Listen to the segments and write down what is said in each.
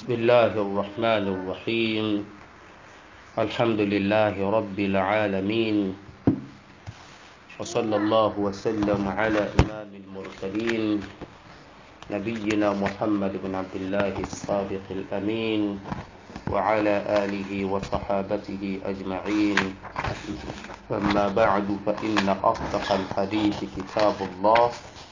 بسم الله الرحمن الرحيم. الحمد لله رب العالمين، وصلى الله وسلم على إمام المرسلين نبينا محمد بن عبد الله الصادق الأمين وعلى آله وصحابته أجمعين. أما بعد، فإن أصدق الحديث كتاب الله،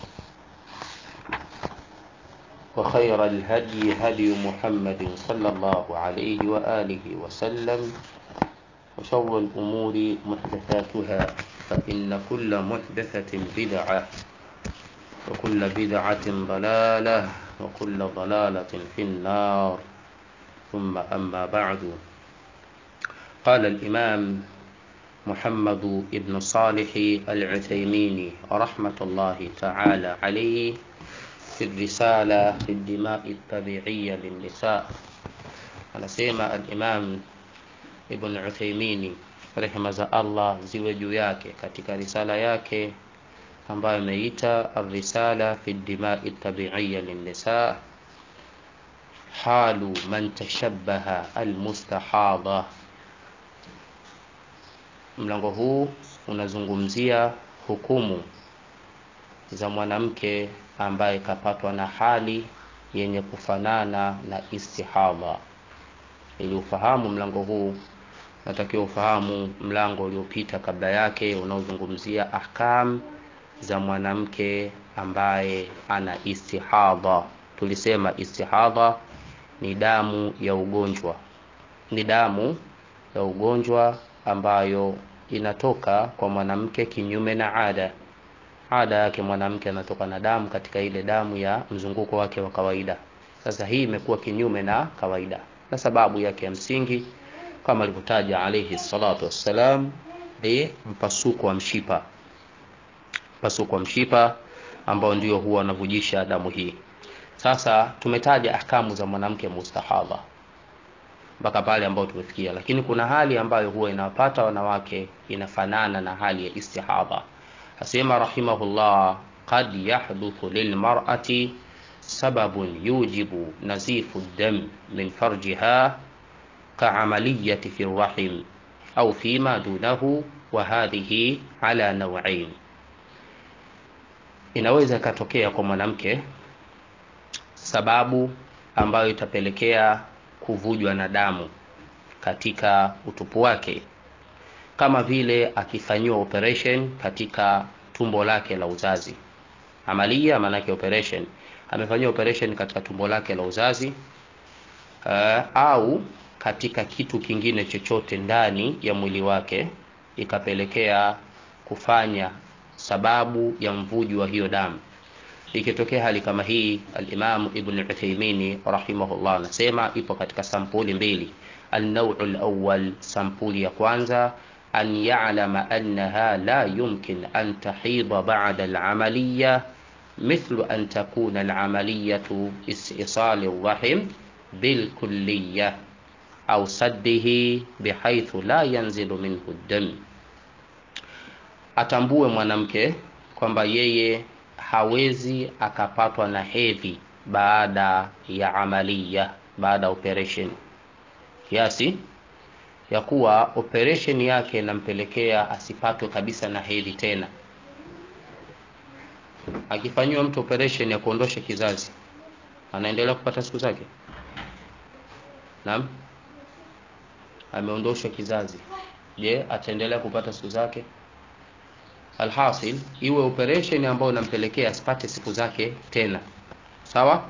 وخير الهدي هدي محمد صلى الله عليه وآله وسلم، وشر الأمور محدثاتها، فإن كل محدثة بدعة، وكل بدعة ضلالة، وكل ضلالة في النار. ثم أما بعد، قال الإمام محمد بن صالح العثيمين رحمة الله تعالى عليه في الرسالة في الدماء الطبيعية للنساء. anasema al-Imam Ibn Uthaymeen rehema za Allah ziwe juu yake katika risala yake ambayo imeita ar-risala fi ad-dima'i at-tabi'iyya lin-nisa, halu man tashabbaha al-mustahadha. Mlango huu unazungumzia hukumu za mwanamke ambaye kapatwa na hali yenye kufanana na istihadha. Ili ufahamu mlango huu, natakiwa ufahamu mlango uliopita kabla yake unaozungumzia ahkam za mwanamke ambaye ana istihadha. Tulisema istihadha ni damu ya ugonjwa, ni damu ya ugonjwa ambayo inatoka kwa mwanamke kinyume na ada. Ada yake mwanamke anatoka na damu katika ile damu ya mzunguko wake wa kawaida. Sasa hii imekuwa kinyume na kawaida, na sababu yake ya msingi kama alivyotaja alayhi salatu wassalam ni mpasuko wa mshipa. Mpasuko wa mshipa ambao ndio huwa unavujisha damu hii. Sasa tumetaja ahkamu za mwanamke mustahadha mpaka pale ambao tumefikia, lakini kuna hali ambayo huwa inawapata wanawake inafanana na hali ya istihadha. Asema rahimahullah, qad yahduthu lilmar'ati sababun yujibu nazifu ad-dam min farjiha ka'amaliyati fi ar-rahim au fima dunahu, wa hadhihi ala naw'ain. Inaweza katokea kwa mwanamke sababu ambayo itapelekea kuvujwa na damu katika utupu wake, kama vile akifanyiwa operation katika tumbo lake la uzazi. Amalia maana yake operation, amefanyiwa operation katika tumbo lake la uzazi, au katika kitu kingine chochote ndani ya mwili wake, ikapelekea kufanya sababu ya mvujo wa hiyo damu. Ikitokea hali kama hii, al-Imam Ibn Uthaymeen rahimahullah anasema ipo katika sampuli mbili. An-naw'u al-awwal, sampuli ya kwanza, an ya'lama annaha la yumkin an tahida ba'da al-amaliyya, mithlu an takuna al-amaliyatu istisal ar-rahim bil kulliyya au saddihi bihaythu la yanzilu minhu ad-dam. Atambue mwanamke kwamba yeye hawezi akapatwa na hedhi baada ya amalia, baada ya operation, kiasi ya kuwa operation yake inampelekea asipatwe kabisa na hedhi tena. Akifanywa mtu operation ya kuondosha kizazi, anaendelea kupata siku zake? Naam, ameondosha kizazi, je, ataendelea kupata siku zake? Alhasil iwe operation ambayo inampelekea asipate siku zake tena. Sawa?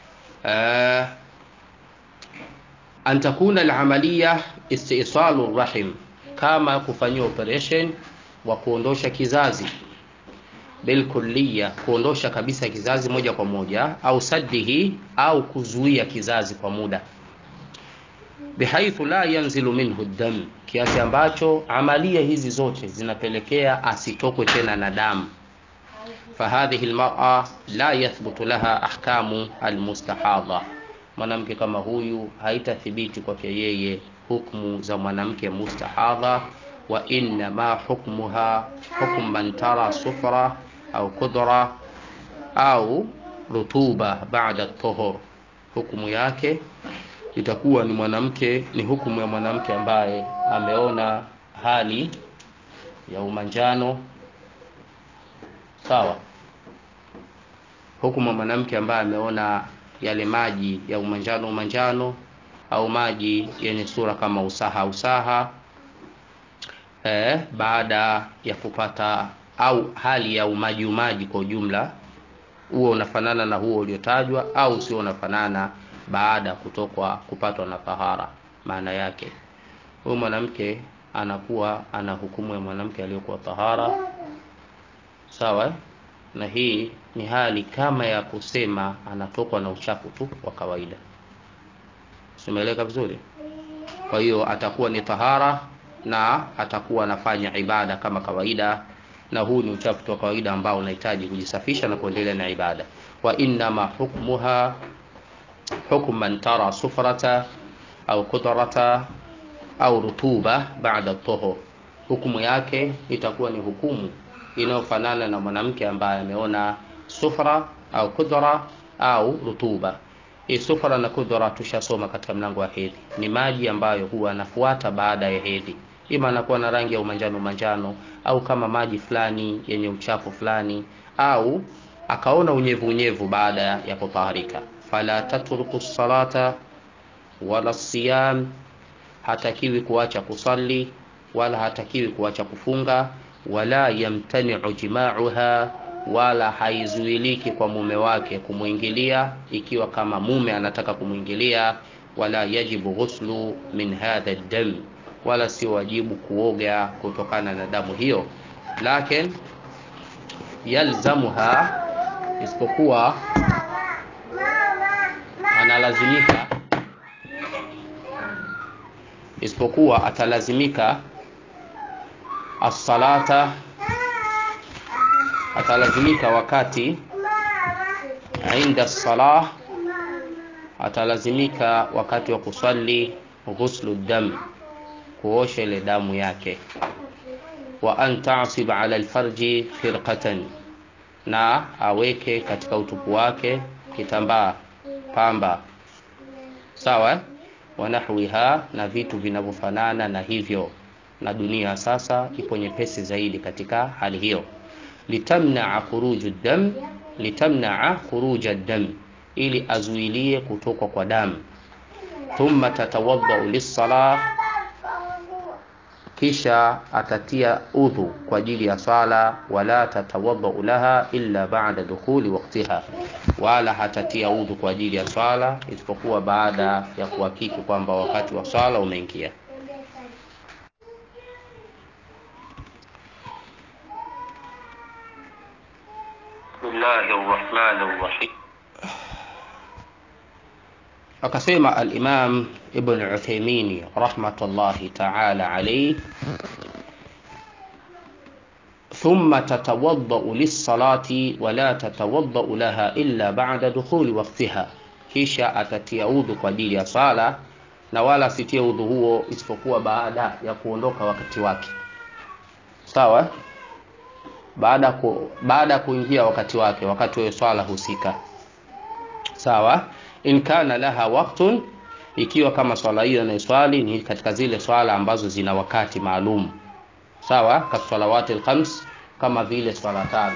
An takuna al-amaliya istisalu rahim, kama kufanyia operation wa kuondosha kizazi bil kulliya, kuondosha kabisa kizazi moja kwa moja, au saddihi, au kuzuia kizazi kwa muda, bihaythu la yanzilu minhu ad-dam, kiasi ambacho amalia hizi zote zinapelekea asitokwe tena na damu. Fahadhihi al-mar'a la yathbutu laha ahkamu al-mustahadha, mwanamke kama huyu haitathibiti kwake yeye hukumu za mwanamke mustahadha. Wa inna ma hukmuha hukm man tara sufra au qudra au rutuba ba'da at-tuhur, hukumu yake itakuwa ni mwanamke, ni hukumu ya mwanamke ambaye ameona hali ya umanjano. Sawa, hukumu ya mwanamke ambaye ameona yale maji ya umanjano au maji yenye sura kama usaha baada ya kupata, au hali ya umaji kwa ujumla, huo unafanana na huo uliotajwa au sio unafanana, baada ya kupatwa na tahara. Maana yake huyo mwanamke anakuwa ana hukumu ya mwanamke aliyokuwa tahara. Sawa, na hii ni hali kama ya kusema anatokwa na uchafu tu wa kawaida. Simeeleka vizuri? Kwa hiyo atakuwa ni tahara na atakuwa anafanya ibada kama kawaida, na huu ni uchafu wa kawaida ambao unahitaji kujisafisha na kuendelea na ibada. Wa inna ma hukmuha hukm man tara sufrata au qudrata au rutuba baada at-tuhur. Hukumu yake itakuwa ni hukumu inayofanana na mwanamke ambaye ameona sufra au qudra au rutuba. Sufra na qudra tushasoma katika mlango wa hedhi, ni maji ambayo huwa yanafuata baada ya hedhi, ima anakuwa na rangi ya umanjano au kama maji fulani yenye uchafu fulani, au akaona unyevu baada ya kutaharika. Fala tatruku salata wala siyam, hatakiwi kuacha kusali wala hatakiwi kuacha kufunga. Wala yamtani'u jima'uha, wala haizuiliki kwa mume wake kumuingilia ikiwa kama mume anataka kumuingilia. Wala yajibu ghuslu min hadha ad-dam, wala si wajibu kuoga kutokana na damu hiyo. Lakini yalzamuha, isipokuwa analazimika, isipokuwa atalazimika as-salata, atalazimika wakati inda as-salah, atalazimika wakati wa kusali ghuslu dam, kuosha ile damu yake. Wa an ta'sib ala al-farji firqatan, na aweke katika utupu wake kitambaa, pamba. Sawa, wa nahwiha, na vitu vinavyofanana na hivyo, na dunia sasa ipo nyepesi zaidi katika hali hiyo. Litamna'a khuruj ad-dam, ili azuilie kutoka kwa damu. Thumma tatawadda lis-salah, kisha atatia udhu kwa ajili ya sala. Wala tatawadda laha illa ba'da dukhuli waqtiha, wala hatatia udhu kwa ajili ya sala isipokuwa baada ya kuhakiki kwamba wakati wa sala umeingia. Bismillahirrahmanirrahim. Akasema al-Imam Ibn Uthaymeen rahmatullahi ta'ala alayhi, thumma tatawaddau lis-salati wa la tatawaddau laha illa ba'da dukhuli waqtiha, kisha atatia udhu kwa ajili ya sala na wala sitie udhu huo isipokuwa baada ya kuondoka wakati wake. Sawa, baada kuingia wakati wake, wakati wa swala husika. Sawa, in kana laha waqtun, ikiwa kama swala hiyo anayoswali ni katika zile swala ambazo zina wakati maalum. Sawa, kama salawati al-khams, kama vile swala tano.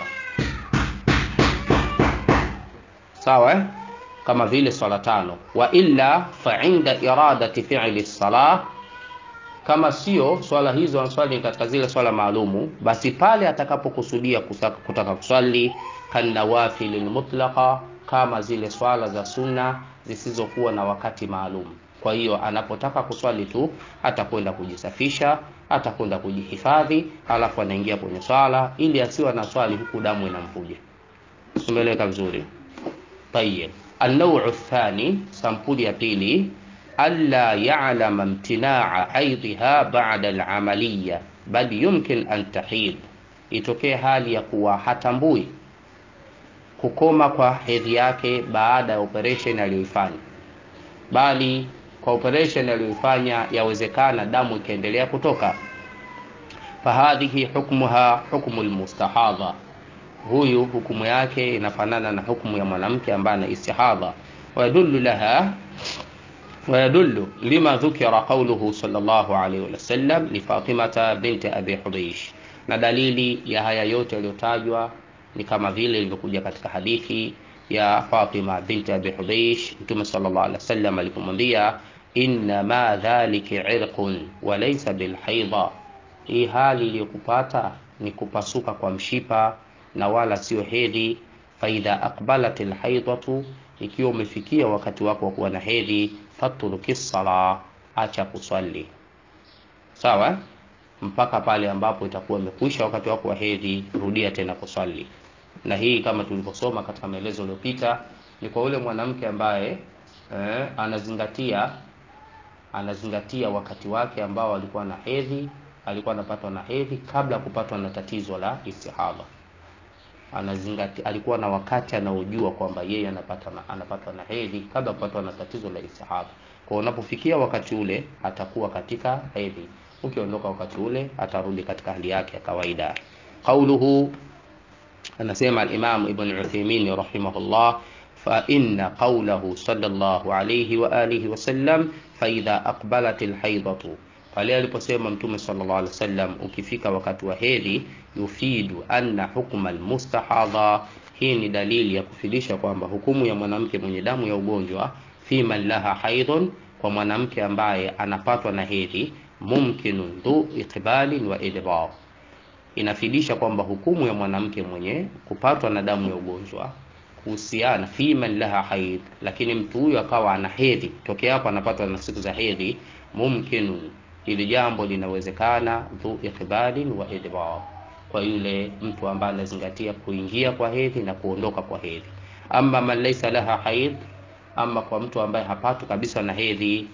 Sawa, kama vile swala tano. Wa illa fa inda iradati fi'li as-salah, kama sio swala hizo answali katika zile swala maalumu, basi pale atakapokusudia kutaka kuswali kanawafil mutlaqa, kama zile swala za sunna zisizokuwa na wakati maalum. Kwa hiyo anapotaka kuswali tu atakwenda kujisafisha, atakwenda kujihifadhi, alafu anaingia kwenye swala, ili asiwe na swali huku damu inamvuja. Tumeeleka vizuri. Tayyib. An-naw'u ath-thani, sampuli ya pili, alla ya'lama imtina'a haidha ba'da al-amaliyya bal yumkin an tahid, itokee hali ya kuwa hatambui kukoma kwa hedhi yake baada ya operation aliyoifanya, bali kwa operation aliyoifanya yawezekana damu ikaendelea kutoka. Fahadhihi hukmuha hukmu al-mustahadha, huyu hukumu yake inafanana na hukumu ya mwanamke ambaye ana istihadha. Wa yadullu laha ويدل لما ذكر قوله صلى الله عليه وسلم لفاطمة بنت أبي حبيش, na dalili ya haya yote yaliyotajwa ni kama vile ilivyokuja katika hadithi ya Fatima binti Abi Hubaysh. Mtume sallallahu alaihi wasallam alipomwambia inna ma dhalika irqun wa laysa bil haidha, hii hali iliyokupata ni kupasuka kwa mshipa na wala sio hedhi. Fa idha aqbalat al haidatu, ikiwa umefikia wakati wako wa kuwa na hedhi, fatruki sala, acha kuswali, sawa, mpaka pale ambapo itakuwa imekwisha wakati wako wa hedhi, rudia tena kuswali. Na hii kama tulivyosoma katika maelezo yaliyopita ni kwa yule mwanamke ambaye anazingatia wakati wake ambao alikuwa na hedhi, alikuwa anapatwa na hedhi kabla kupatwa na tatizo la istihadha. Alikuwa na wakati anaojua kwamba yeye anapatwa na hedhi kabla kupatwa na tatizo la istihadha. Kwa unapofikia wakati ule atakuwa katika hedhi, ukiondoka wakati ule atarudi katika hali yake ya kawaida. Qauluhu, anasema al-Imam Ibn Uthaymeen rahimahullah, fa inna qawlahu sallallahu alayhi wa alihi wa sallam fa idha aqbalat al-haidatu, pale aliposema Mtume sallallahu alayhi wasallam ukifika wakati wa hedhi, yufidu anna hukma al-mustahadha, hii ni dalili ya kufidisha kwamba hukumu ya mwanamke mwenye damu ya ugonjwa, fi man laha haidun, kwa mwanamke ambaye anapatwa na hedhi, mumkinun dhu iqbalin wa idbar, inafidisha kwamba hukumu ya mwanamke mwenye kupatwa na damu ya ugonjwa kuhusiana fi man laha haid, lakini mtu huyu akawa ana hedhi tokea hapo anapatwa na siku za hedhi, mumkinun, ili jambo linawezekana, dhu iqbalin wa idbar, kwa yule mtu ambaye anazingatia kuingia kwa hedhi na kuondoka kwa hedhi. Amma man laysa laha haid, ama kwa mtu ambaye hapatu kabisa na hedhi,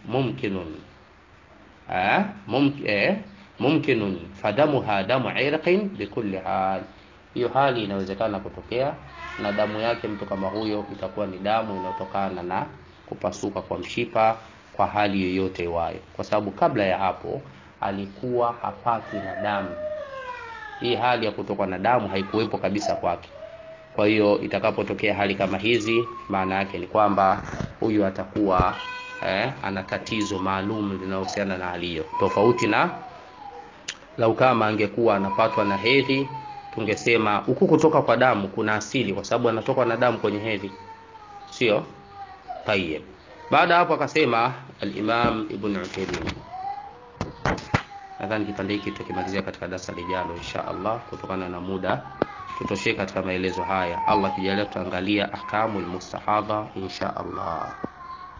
mumkinun fadamuha damu irqin bikulli hal, hiyo hali inawezekana kutokea, na damu yake mtu kama huyo itakuwa ni damu inayotokana na kupasuka kwa mshipa kwa hali yoyote iwayo, kwa sababu kabla ya hapo alikuwa hapati na damu. Hii hali ya kutoka na damu haikuwepo kabisa kwake. Kwa hiyo itakapotokea hali kama hizi, maana yake ni kwamba huyu atakuwa ana tatizo maalum linalohusiana na hali hiyo, tofauti na lau kama angekuwa anapatwa na hedhi, tungesema huku kutoka kwa damu kuna asili, kwa sababu anatoka na damu kwenye hedhi, sio? Tayeb. Baada hapo akasema al-Imam Ibn Uthaymeen, nadhani kipande hiki tukimalizia katika darasa lijalo insha Allah, kutokana na muda tutosheke katika maelezo haya. Allah kijalia tutaangalia ahkamul mustahadha insha Allah.